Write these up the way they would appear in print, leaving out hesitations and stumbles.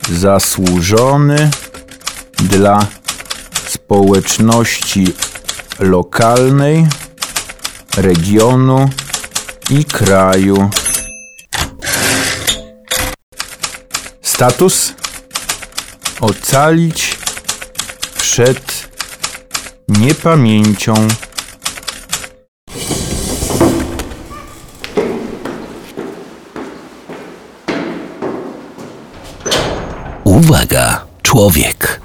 zasłużony dla społeczności lokalnej, regionu i kraju. Status: ocalić przed niepamięcią. Uwaga, człowiek.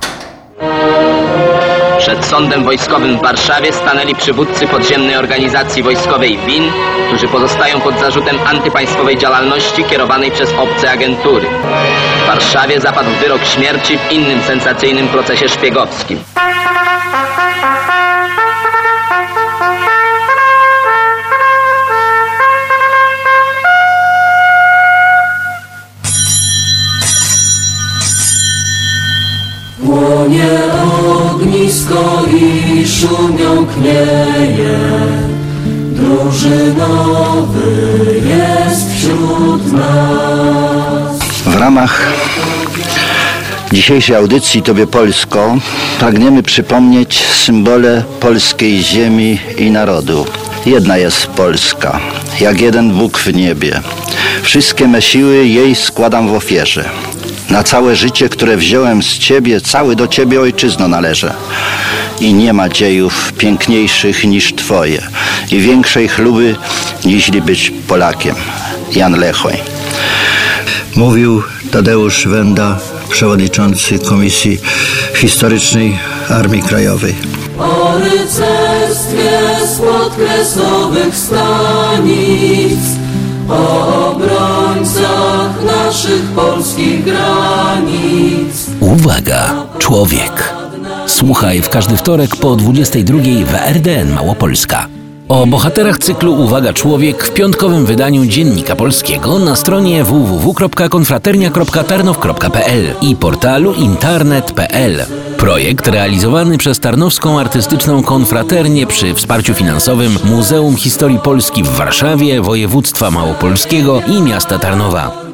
Przed sądem wojskowym w Warszawie stanęli przywódcy podziemnej organizacji wojskowej WIN, którzy pozostają pod zarzutem antypaństwowej działalności kierowanej przez obce agentury. W Warszawie zapadł wyrok śmierci w innym sensacyjnym procesie szpiegowskim. Płonie ognisko i szumią knieje, drużynowy jest wśród nas. W ramach dzisiejszej audycji Tobie Polsko pragniemy przypomnieć symbole polskiej ziemi i narodu. Jedna jest Polska, jak jeden Bóg w niebie. Wszystkie me siły jej składam w ofierze. Na całe życie, które wziąłem z Ciebie, cały do Ciebie ojczyzno należę. I nie ma dziejów piękniejszych niż Twoje i większej chluby, niźli być Polakiem. Jan Lechoń. Mówił Tadeusz Wenda, przewodniczący Komisji Historycznej Armii Krajowej. O rycerstwie spod kresowych stanic, o obrońcach naszych polskich granic. Uwaga, człowiek. Słuchaj w każdy wtorek po 22:00 w RDN Małopolska. O bohaterach cyklu Uwaga, człowiek w piątkowym wydaniu Dziennika Polskiego na stronie www.konfraternia.tarnow.pl i portalu internet.pl. Projekt realizowany przez Tarnowską Artystyczną Konfraternię przy wsparciu finansowym Muzeum Historii Polski w Warszawie, Województwa Małopolskiego i miasta Tarnowa.